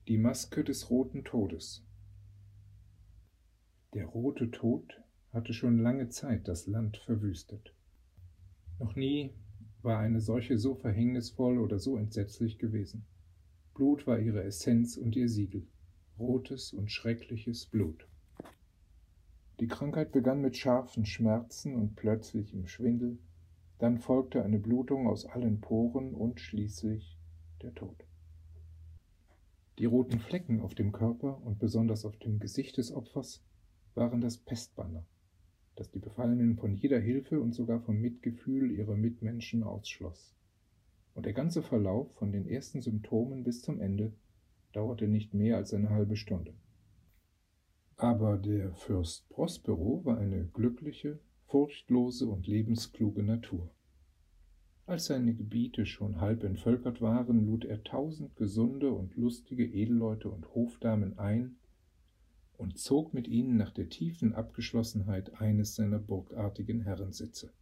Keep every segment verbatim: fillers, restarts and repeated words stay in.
Die Maske des roten Todes. Der rote Tod hatte schon lange Zeit das Land verwüstet. Noch nie war eine Seuche so verhängnisvoll oder so entsetzlich gewesen. Blut war ihre Essenz und ihr Siegel, rotes und schreckliches Blut. Die Krankheit begann mit scharfen Schmerzen und plötzlichem Schwindel, dann folgte eine Blutung aus allen Poren und schließlich der Tod. Die roten Flecken auf dem Körper und besonders auf dem Gesicht des Opfers waren das Pestbanner, das die Befallenen von jeder Hilfe und sogar vom Mitgefühl ihrer Mitmenschen ausschloss. Und der ganze Verlauf von den ersten Symptomen bis zum Ende dauerte nicht mehr als eine halbe Stunde. Aber der Fürst Prospero war eine glückliche, furchtlose und lebenskluge Natur. Als seine Gebiete schon halb entvölkert waren, lud er tausend gesunde und lustige Edelleute und Hofdamen ein und zog mit ihnen nach der tiefen Abgeschlossenheit eines seiner burgartigen Herrensitze.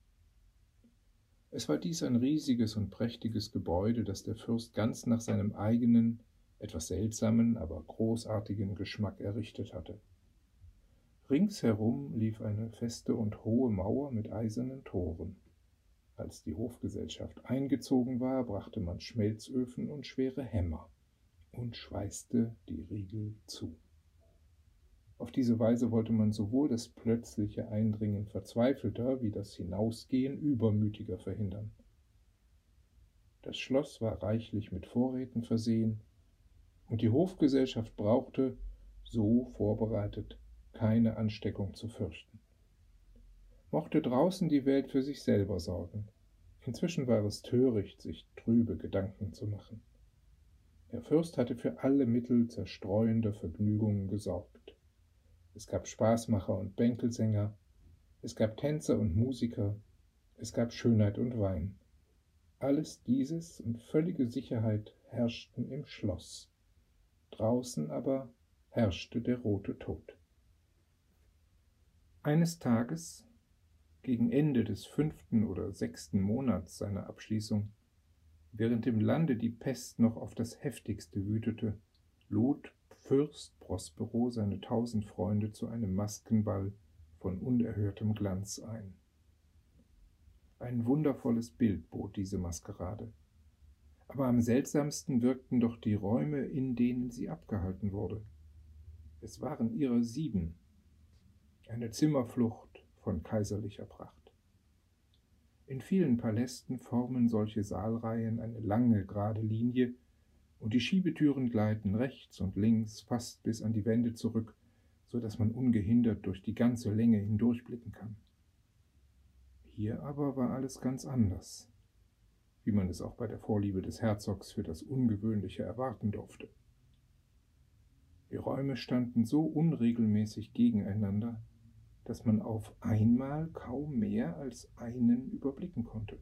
Es war dies ein riesiges und prächtiges Gebäude, das der Fürst ganz nach seinem eigenen, etwas seltsamen, aber großartigen Geschmack errichtet hatte. Ringsherum lief eine feste und hohe Mauer mit eisernen Toren. Als die Hofgesellschaft eingezogen war, brachte man Schmelzöfen und schwere Hämmer und schweißte die Riegel zu. Auf diese Weise wollte man sowohl das plötzliche Eindringen Verzweifelter wie das Hinausgehen Übermütiger verhindern. Das Schloss war reichlich mit Vorräten versehen, und die Hofgesellschaft brauchte, so vorbereitet, keine Ansteckung zu fürchten. Mochte draußen die Welt für sich selber sorgen. Inzwischen war es töricht, sich trübe Gedanken zu machen. Der Fürst hatte für alle Mittel zerstreuender Vergnügungen gesorgt. Es gab Spaßmacher und Bänkelsänger, es gab Tänzer und Musiker, es gab Schönheit und Wein. Alles dieses und völlige Sicherheit herrschten im Schloss. Draußen aber herrschte der rote Tod. Eines Tages, gegen Ende des fünften oder sechsten Monats seiner Abschließung, während im Lande die Pest noch auf das heftigste wütete, lud Fürst Prospero seine tausend Freunde zu einem Maskenball von unerhörtem Glanz ein. Ein wundervolles Bild bot diese Maskerade. Aber am seltsamsten wirkten doch die Räume, in denen sie abgehalten wurde. Es waren ihrer sieben, eine Zimmerflucht von kaiserlicher Pracht. In vielen Palästen formen solche Saalreihen eine lange, gerade Linie, und die Schiebetüren gleiten rechts und links fast bis an die Wände zurück, so dass man ungehindert durch die ganze Länge hindurchblicken kann. Hier aber war alles ganz anders, wie man es auch bei der Vorliebe des Herzogs für das Ungewöhnliche erwarten durfte. Die Räume standen so unregelmäßig gegeneinander, dass man auf einmal kaum mehr als einen überblicken konnte.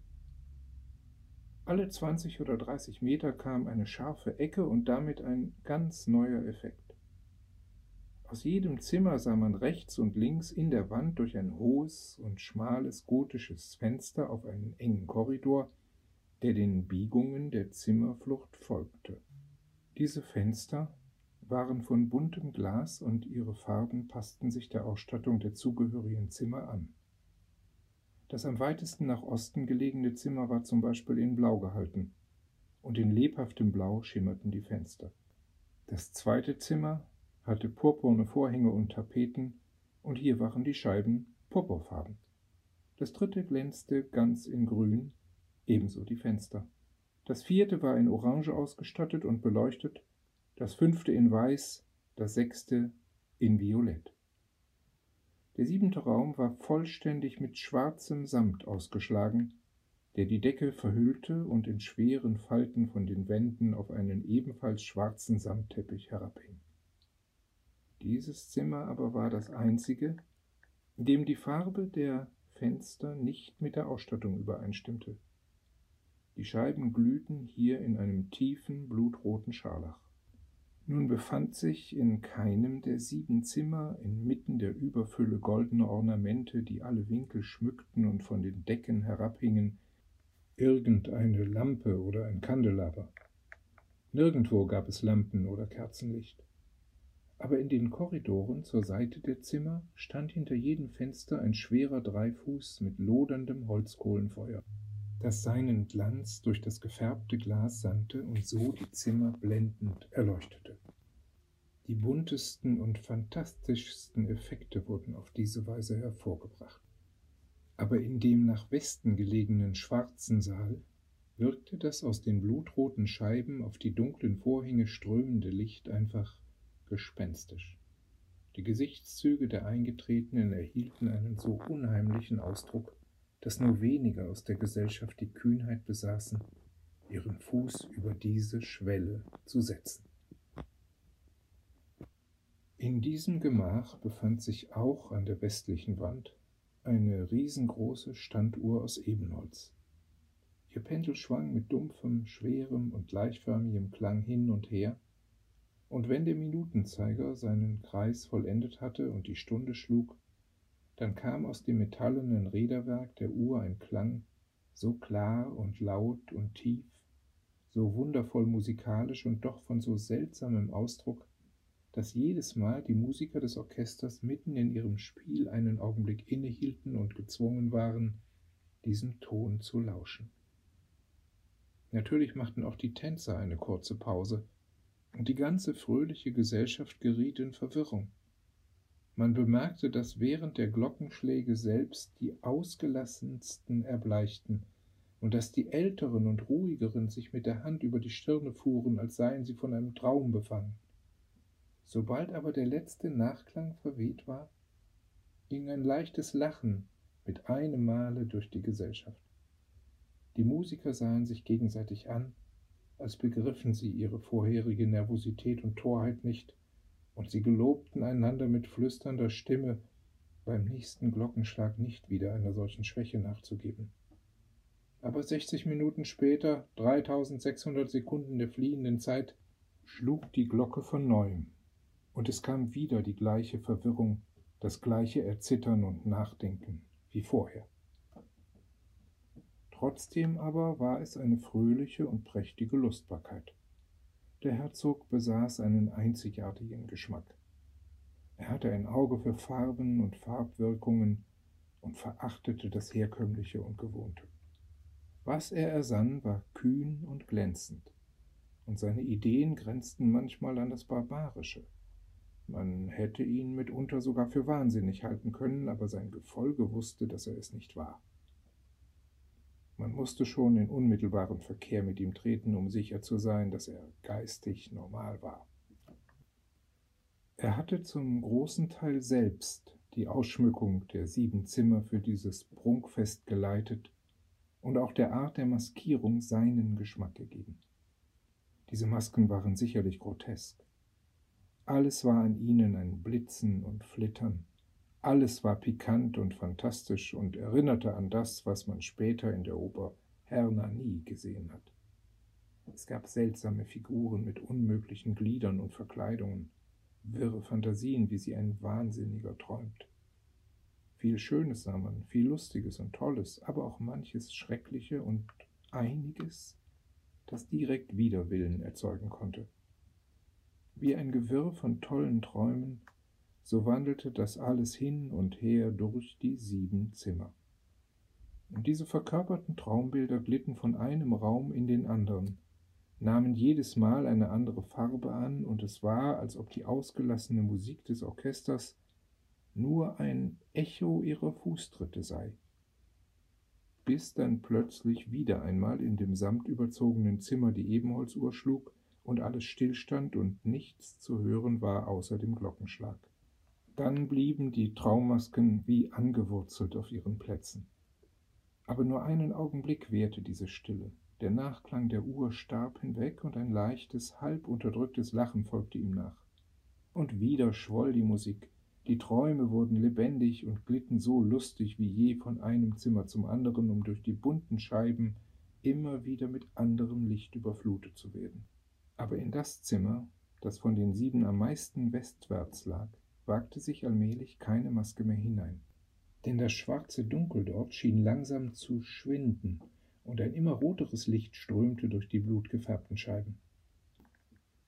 Alle zwanzig oder dreißig Meter kam eine scharfe Ecke und damit ein ganz neuer Effekt. Aus jedem Zimmer sah man rechts und links in der Wand durch ein hohes und schmales gotisches Fenster auf einen engen Korridor, der den Biegungen der Zimmerflucht folgte. Diese Fenster waren von buntem Glas und ihre Farben passten sich der Ausstattung der zugehörigen Zimmer an. Das am weitesten nach Osten gelegene Zimmer war zum Beispiel in Blau gehalten, und in lebhaftem Blau schimmerten die Fenster. Das zweite Zimmer hatte purpurne Vorhänge und Tapeten, und hier waren die Scheiben purpurfarben. Das dritte glänzte ganz in Grün, ebenso die Fenster. Das vierte war in Orange ausgestattet und beleuchtet, das fünfte in Weiß, das sechste in Violett. Der siebente Raum war vollständig mit schwarzem Samt ausgeschlagen, der die Decke verhüllte und in schweren Falten von den Wänden auf einen ebenfalls schwarzen Samtteppich herabhing. Dieses Zimmer aber war das einzige, in dem die Farbe der Fenster nicht mit der Ausstattung übereinstimmte. Die Scheiben glühten hier in einem tiefen, blutroten Scharlach. Nun befand sich in keinem der sieben Zimmer, inmitten der Überfülle goldener Ornamente, die alle Winkel schmückten und von den Decken herabhingen, irgendeine Lampe oder ein Kandelaber. Nirgendwo gab es Lampen oder Kerzenlicht. Aber in den Korridoren zur Seite der Zimmer stand hinter jedem Fenster ein schwerer Dreifuß mit loderndem Holzkohlenfeuer, das seinen Glanz durch das gefärbte Glas sandte und so die Zimmer blendend erleuchtete. Die buntesten und fantastischsten Effekte wurden auf diese Weise hervorgebracht. Aber in dem nach Westen gelegenen schwarzen Saal wirkte das aus den blutroten Scheiben auf die dunklen Vorhänge strömende Licht einfach gespenstisch. Die Gesichtszüge der Eingetretenen erhielten einen so unheimlichen Ausdruck, dass nur wenige aus der Gesellschaft die Kühnheit besaßen, ihren Fuß über diese Schwelle zu setzen. In diesem Gemach befand sich auch an der westlichen Wand eine riesengroße Standuhr aus Ebenholz. Ihr Pendel schwang mit dumpfem, schwerem und gleichförmigem Klang hin und her, und wenn der Minutenzeiger seinen Kreis vollendet hatte und die Stunde schlug, dann kam aus dem metallenen Räderwerk der Uhr ein Klang, so klar und laut und tief, so wundervoll musikalisch und doch von so seltsamem Ausdruck, dass jedes Mal die Musiker des Orchesters mitten in ihrem Spiel einen Augenblick innehielten und gezwungen waren, diesem Ton zu lauschen. Natürlich machten auch die Tänzer eine kurze Pause, und die ganze fröhliche Gesellschaft geriet in Verwirrung. Man bemerkte, dass während der Glockenschläge selbst die Ausgelassensten erbleichten und dass die Älteren und Ruhigeren sich mit der Hand über die Stirne fuhren, als seien sie von einem Traum befangen. Sobald aber der letzte Nachklang verweht war, ging ein leichtes Lachen mit einem Male durch die Gesellschaft. Die Musiker sahen sich gegenseitig an, als begriffen sie ihre vorherige Nervosität und Torheit nicht, und sie gelobten einander mit flüsternder Stimme, beim nächsten Glockenschlag nicht wieder einer solchen Schwäche nachzugeben. Aber sechzig Minuten später, dreitausendsechshundert Sekunden der fliehenden Zeit, schlug die Glocke von neuem, und es kam wieder die gleiche Verwirrung, das gleiche Erzittern und Nachdenken wie vorher. Trotzdem aber war es eine fröhliche und prächtige Lustbarkeit. Der Herzog besaß einen einzigartigen Geschmack. Er hatte ein Auge für Farben und Farbwirkungen und verachtete das Herkömmliche und Gewohnte. Was er ersann, war kühn und glänzend, und seine Ideen grenzten manchmal an das Barbarische. Man hätte ihn mitunter sogar für wahnsinnig halten können, aber sein Gefolge wusste, dass er es nicht war. Man musste schon in unmittelbaren Verkehr mit ihm treten, um sicher zu sein, dass er geistig normal war. Er hatte zum großen Teil selbst die Ausschmückung der sieben Zimmer für dieses Prunkfest geleitet und auch der Art der Maskierung seinen Geschmack gegeben. Diese Masken waren sicherlich grotesk. Alles war an ihnen ein Blitzen und Flittern. Alles war pikant und fantastisch und erinnerte an das, was man später in der Oper Hernani gesehen hat. Es gab seltsame Figuren mit unmöglichen Gliedern und Verkleidungen, wirre Fantasien, wie sie ein Wahnsinniger träumt. Viel Schönes sah man, viel Lustiges und Tolles, aber auch manches Schreckliche und einiges, das direkt Widerwillen erzeugen konnte. Wie ein Gewirr von tollen Träumen, so wandelte das alles hin und her durch die sieben Zimmer. Und diese verkörperten Traumbilder glitten von einem Raum in den anderen, nahmen jedes Mal eine andere Farbe an, und es war, als ob die ausgelassene Musik des Orchesters nur ein Echo ihrer Fußtritte sei. Bis dann plötzlich wieder einmal in dem samtüberzogenen Zimmer die Ebenholzuhr schlug und alles stillstand und nichts zu hören war außer dem Glockenschlag. Dann blieben die Traummasken wie angewurzelt auf ihren Plätzen. Aber nur einen Augenblick währte diese Stille. Der Nachklang der Uhr starb hinweg, und ein leichtes, halb unterdrücktes Lachen folgte ihm nach. Und wieder schwoll die Musik. Die Träume wurden lebendig und glitten so lustig wie je von einem Zimmer zum anderen, um durch die bunten Scheiben immer wieder mit anderem Licht überflutet zu werden. Aber in das Zimmer, das von den sieben am meisten westwärts lag, wagte sich allmählich keine Maske mehr hinein. Denn das schwarze Dunkel dort schien langsam zu schwinden, und ein immer roteres Licht strömte durch die blutgefärbten Scheiben.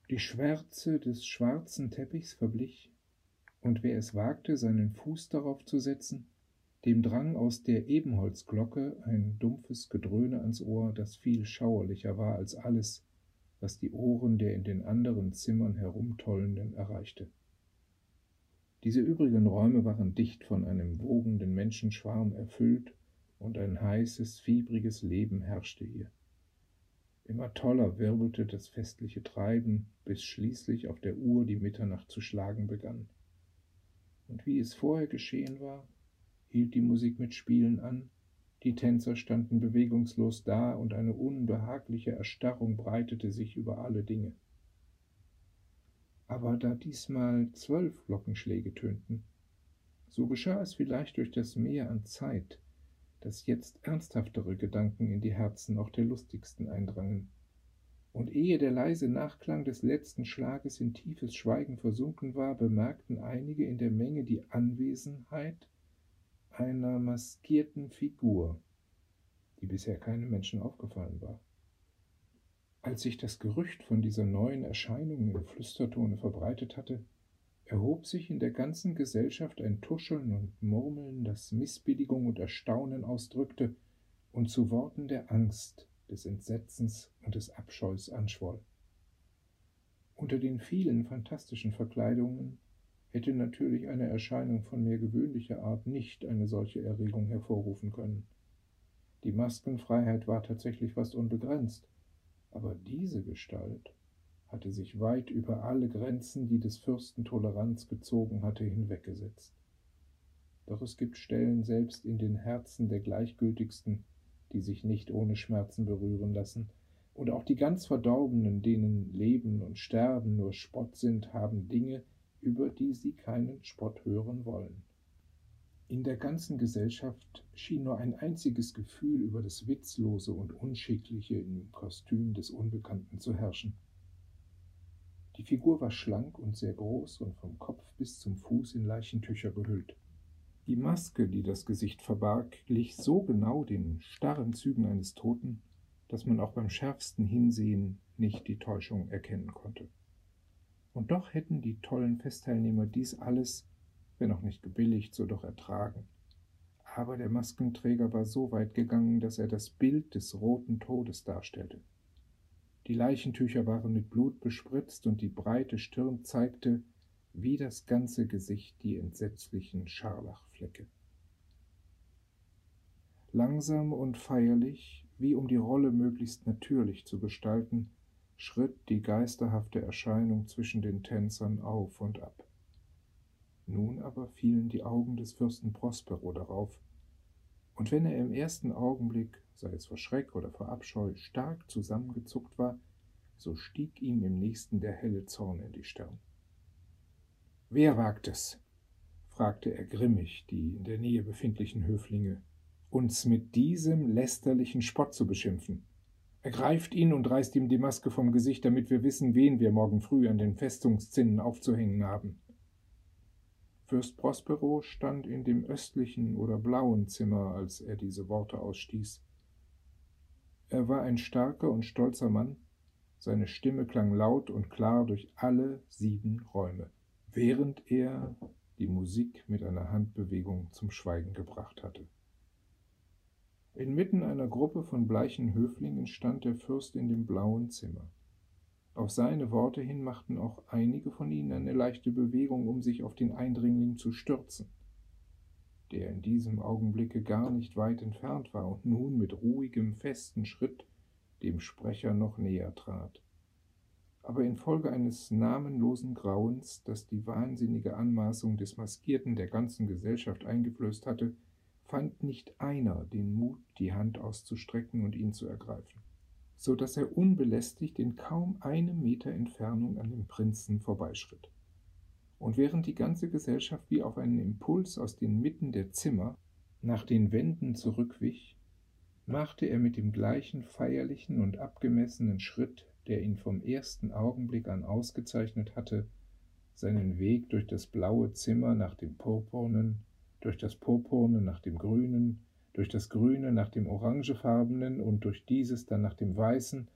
Die Schwärze des schwarzen Teppichs verblich, und wer es wagte, seinen Fuß darauf zu setzen, dem drang aus der Ebenholzglocke ein dumpfes Gedröhne ans Ohr, das viel schauerlicher war als alles, was die Ohren der in den anderen Zimmern Herumtollenden erreichte. Diese übrigen Räume waren dicht von einem wogenden Menschenschwarm erfüllt, und ein heißes, fiebriges Leben herrschte hier. Immer toller wirbelte das festliche Treiben, bis schließlich auf der Uhr die Mitternacht zu schlagen begann. Und wie es vorher geschehen war, hielt die Musik mit Spielen an, die Tänzer standen bewegungslos da, und eine unbehagliche Erstarrung breitete sich über alle Dinge. Aber da diesmal zwölf Glockenschläge tönten, so geschah es vielleicht durch das Mehr an Zeit, dass jetzt ernsthaftere Gedanken in die Herzen auch der Lustigsten eindrangen, und ehe der leise Nachklang des letzten Schlages in tiefes Schweigen versunken war, bemerkten einige in der Menge die Anwesenheit einer maskierten Figur, die bisher keinem Menschen aufgefallen war. Als sich das Gerücht von dieser neuen Erscheinung im Flüstertone verbreitet hatte, erhob sich in der ganzen Gesellschaft ein Tuscheln und Murmeln, das Missbilligung und Erstaunen ausdrückte und zu Worten der Angst, des Entsetzens und des Abscheus anschwoll. Unter den vielen fantastischen Verkleidungen hätte natürlich eine Erscheinung von mehr gewöhnlicher Art nicht eine solche Erregung hervorrufen können. Die Maskenfreiheit war tatsächlich fast unbegrenzt, aber diese Gestalt hatte sich weit über alle Grenzen, die des Fürsten Toleranz gezogen hatte, hinweggesetzt. Doch es gibt Stellen selbst in den Herzen der Gleichgültigsten, die sich nicht ohne Schmerzen berühren lassen, und auch die ganz Verdorbenen, denen Leben und Sterben nur Spott sind, haben Dinge, über die sie keinen Spott hören wollen. In der ganzen Gesellschaft schien nur ein einziges Gefühl über das Witzlose und Unschickliche im Kostüm des Unbekannten zu herrschen. Die Figur war schlank und sehr groß und vom Kopf bis zum Fuß in Leichentücher gehüllt. Die Maske, die das Gesicht verbarg, glich so genau den starren Zügen eines Toten, dass man auch beim schärfsten Hinsehen nicht die Täuschung erkennen konnte. Und doch hätten die tollen Festteilnehmer dies alles, wenn auch nicht gebilligt, so doch ertragen. Aber der Maskenträger war so weit gegangen, dass er das Bild des roten Todes darstellte. Die Leichentücher waren mit Blut bespritzt, und die breite Stirn zeigte, wie das ganze Gesicht, die entsetzlichen Scharlachflecke. Langsam und feierlich, wie um die Rolle möglichst natürlich zu gestalten, schritt die geisterhafte Erscheinung zwischen den Tänzern auf und ab. Nun aber fielen die Augen des Fürsten Prospero darauf, und wenn er im ersten Augenblick, sei es vor Schreck oder vor Abscheu, stark zusammengezuckt war, so stieg ihm im nächsten der helle Zorn in die Stirn. »Wer wagt es?« fragte er grimmig die in der Nähe befindlichen Höflinge, »uns mit diesem lästerlichen Spott zu beschimpfen? Ergreift ihn und reißt ihm die Maske vom Gesicht, damit wir wissen, wen wir morgen früh an den Festungszinnen aufzuhängen haben.« Fürst Prospero stand in dem östlichen oder blauen Zimmer, als er diese Worte ausstieß. Er war ein starker und stolzer Mann, seine Stimme klang laut und klar durch alle sieben Räume, während er die Musik mit einer Handbewegung zum Schweigen gebracht hatte. Inmitten einer Gruppe von bleichen Höflingen stand der Fürst in dem blauen Zimmer. Auf seine Worte hin machten auch einige von ihnen eine leichte Bewegung, um sich auf den Eindringling zu stürzen, der in diesem Augenblicke gar nicht weit entfernt war und nun mit ruhigem, festen Schritt dem Sprecher noch näher trat. Aber infolge eines namenlosen Grauens, das die wahnsinnige Anmaßung des Maskierten der ganzen Gesellschaft eingeflößt hatte, fand nicht einer den Mut, die Hand auszustrecken und ihn zu ergreifen, so dass er unbelästigt in kaum einem Meter Entfernung an dem Prinzen vorbeischritt. Und während die ganze Gesellschaft wie auf einen Impuls aus den Mitten der Zimmer nach den Wänden zurückwich, machte er mit dem gleichen feierlichen und abgemessenen Schritt, der ihn vom ersten Augenblick an ausgezeichnet hatte, seinen Weg durch das blaue Zimmer nach dem purpurnen, durch das purpurne nach dem grünen, durch das grüne nach dem orangefarbenen und durch dieses dann nach dem weißen,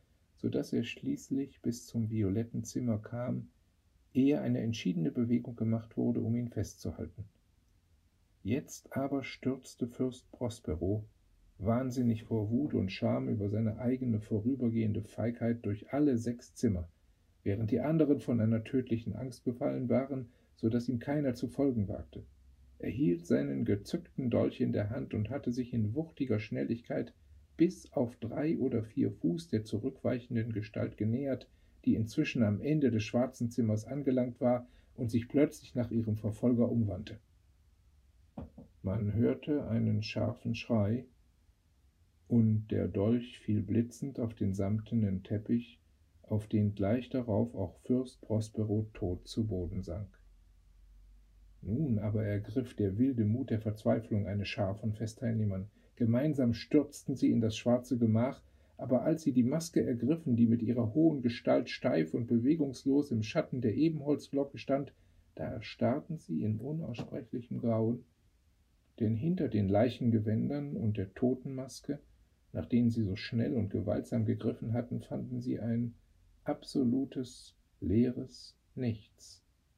so daß er schließlich bis zum violetten Zimmer kam, ehe eine entschiedene Bewegung gemacht wurde, um ihn festzuhalten. Jetzt aber stürzte Fürst Prospero, wahnsinnig vor Wut und Scham über seine eigene vorübergehende Feigheit, durch alle sechs Zimmer, während die anderen von einer tödlichen Angst befallen waren, so daß ihm keiner zu folgen wagte. Er hielt seinen gezückten Dolch in der Hand und hatte sich in wuchtiger Schnelligkeit bis auf drei oder vier Fuß der zurückweichenden Gestalt genähert, die inzwischen am Ende des schwarzen Zimmers angelangt war und sich plötzlich nach ihrem Verfolger umwandte. Man hörte einen scharfen Schrei, und der Dolch fiel blitzend auf den samtenen Teppich, auf den gleich darauf auch Fürst Prospero tot zu Boden sank. Nun aber ergriff der wilde Mut der Verzweiflung eine Schar von Festteilnehmern. Gemeinsam stürzten sie in das schwarze Gemach, aber als sie die Maske ergriffen, die mit ihrer hohen Gestalt steif und bewegungslos im Schatten der Ebenholzglocke stand, da erstarrten sie in unaussprechlichem Grauen, denn hinter den Leichengewändern und der Totenmaske, nach denen sie so schnell und gewaltsam gegriffen hatten, fanden sie ein absolutes, leeres Nichts.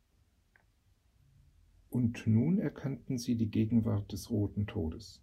Und nun erkannten sie die Gegenwart des Roten Todes.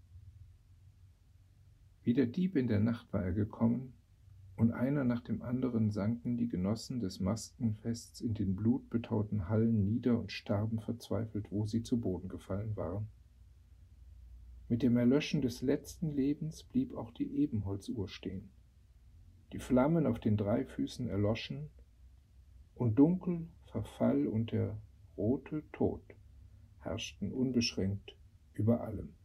Wie der Dieb in der Nacht war er gekommen, und einer nach dem anderen sanken die Genossen des Maskenfests in den blutbetauten Hallen nieder und starben verzweifelt, wo sie zu Boden gefallen waren. Mit dem Erlöschen des letzten Lebens blieb auch die Ebenholzuhr stehen. Die Flammen auf den drei Füßen erloschen, und Dunkel, Verfall und der rote Tod herrschten unbeschränkt über allem.